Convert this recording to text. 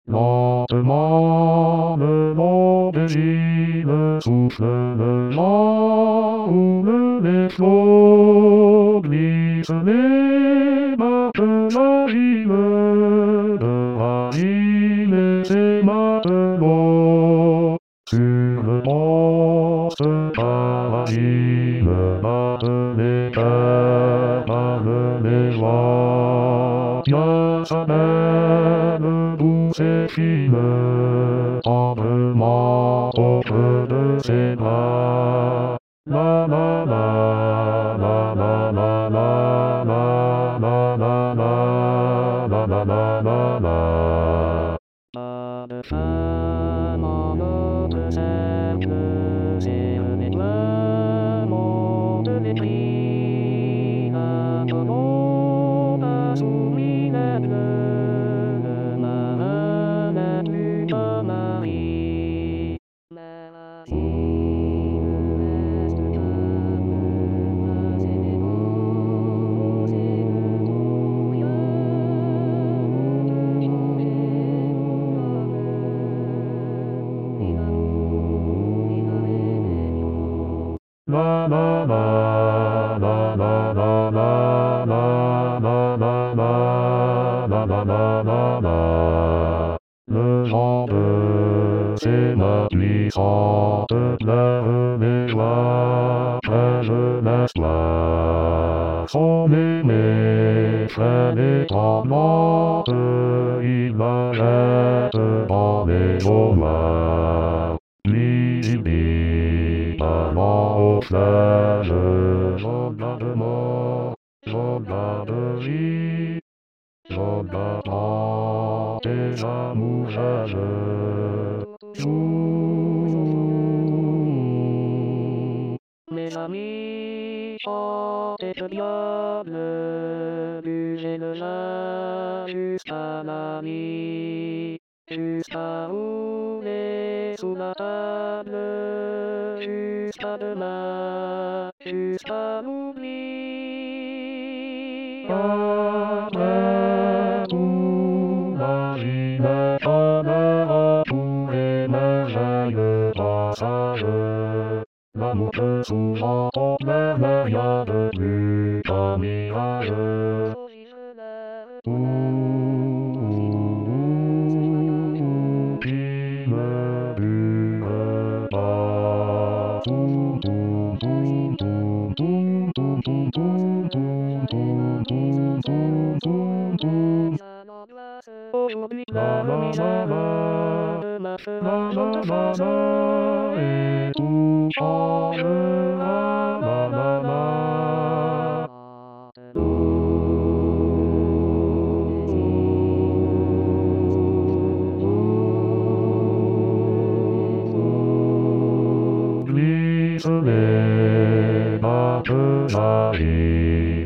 Lentement, le monde gît, souffle le vent, roule les flots, glissent les barques agiles de ranimer ses matelots. Sur le poste paradis, battent les cœurs, parlent les joies. Dieu s'amène douce et fine, tendrement au creux de ses bras. La la la la la la la la la la la la la la la. Pas de femme en notre cercle, c'est un éclat, monde l'épris, attendons pas sous miracle, le marin n'a plus qu'un mari. Mais la vie ne reste calme, c'est des beaux, c'est le moyen de changer la la la la la la la la la la la la la la la. Le vent de ses mains glissantes pleure les joies, très jeunesse gloire. Son aimé, frêle et tremblante, il la jette dans les eaux noires. Lisible, parlant aux flèches, soldat de mort, soldat de vie, soldat dans tes amours joue. Mes amis, chantez le diable, buvez le vin jusqu'à la nuit, jusqu'à rouler sous la table, jusqu'à demain, jusqu'à l'oubli. Après tout, la vie n'est qu'un retour et merveilleux passage. L'amour que souvent on pleure, mais rien de plus qu'un mirage. Qui ne dure pas. Toum, toum, toum, toum, toum, toum, toum, toum, toum, toum, toum, toum, toum, toum. Aujourd'hui la misère, demain sera joie, et tout changera, la la la. Glisse les barques agiles.